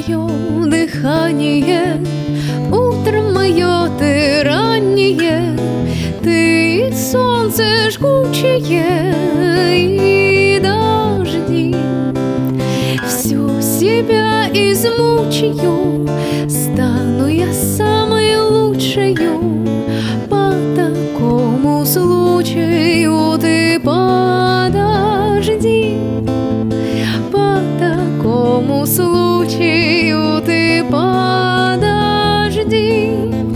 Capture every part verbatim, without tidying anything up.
мое дыхание, утро мое ты раннее, ты солнце жгучее и дожди. Всю себя измучаю, стану я самой лучшею. По такому случаю ты подожди, по такому случаю ты подожди.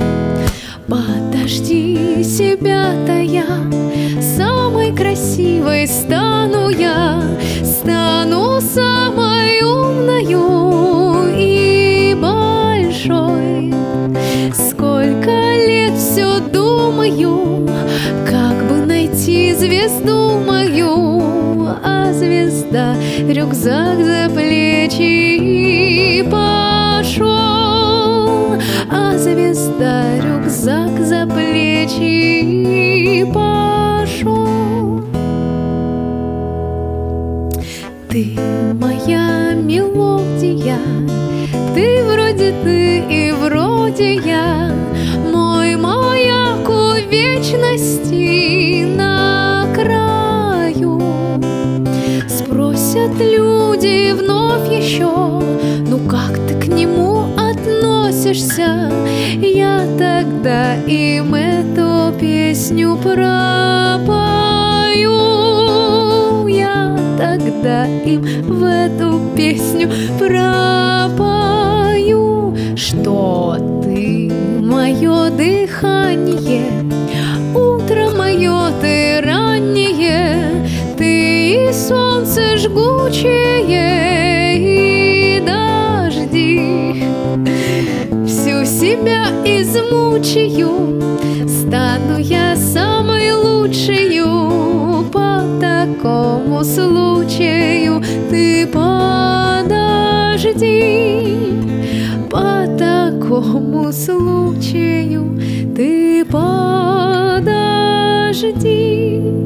Подожди, себя-то я самой красивой стану я, стану самой умною и большой. Сколько лет все думаю, как бы найти звезду мою, а звезда рюкзак за плечи пошел, а звезда рюкзак за плечи пошел. Ты моя мелодия, ты вроде ты и вроде я, мой маяк у вечности на краю. Спросят люди вновь еще, ну как ты к нему относишься? Я тогда им эту песню пропою, я тогда им в эту песню пропою, что ты мое дыхание, утро мое ты раннее, ты солнце жгучее и дожди. Всю себя измучаю, стану я самой лучшею. По такому случаю ты подожди, по такому случаю ты подожди.